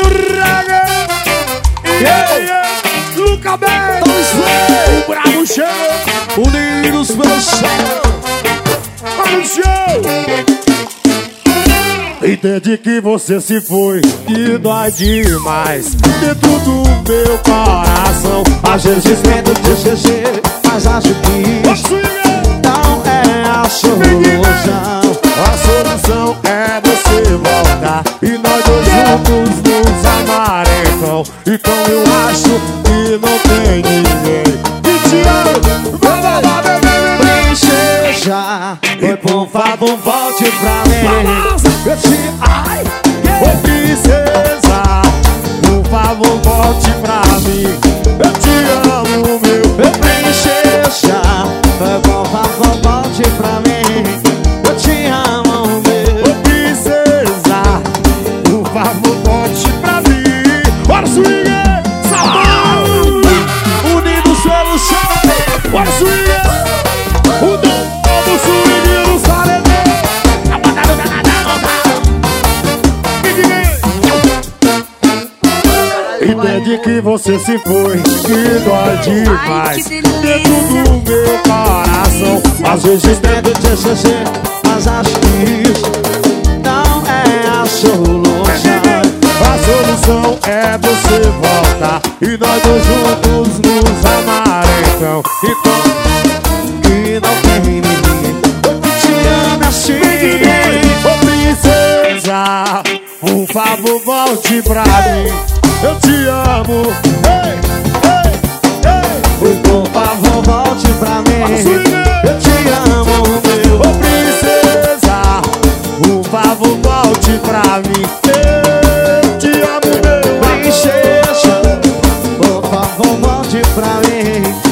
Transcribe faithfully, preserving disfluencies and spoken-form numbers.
Yeah, yeah. Luca Bem, o bravo show, unidos pelo céu. Vamos show. Entendi que você se foi e dói demais dentro do meu coração. Às vezes medo de esquecer, mas acho que não é a solução. A solução é você voltar e nós dois juntos nos amar então. Então eu acho que não tem ninguém que te ame. Vamos lá, bebê. Princesa, oi, por favor, volte pra mim. Eu te... Ai, ô princesa, por favor, volte pra mim. Eu te amo, meu. Princesa, por favor, volte pra mim. Eu te amo, meu. Ô princesa, por favor, volte pra mim. Bora, swing! Sabão! Unidos pelo céu. Bora, swing! O novo swing do Saledão. Entendi que você se foi, que dói demais dentro do meu coração. Às vezes medo de esquecer, mas acho que isso não é a solução. A solução é você voltar e nós dois juntos nos amar então. Então, que não tem ninguém que te ame assim. Ô princesa, por favor, volte pra mim. Eu te amo. Ei, ei, ei. Por favor, volte pra mim. Eu te amo, meu. Ô princesa, por favor, volte pra mim. Eu te amo, meu. Princesa, por favor, volte pra mim.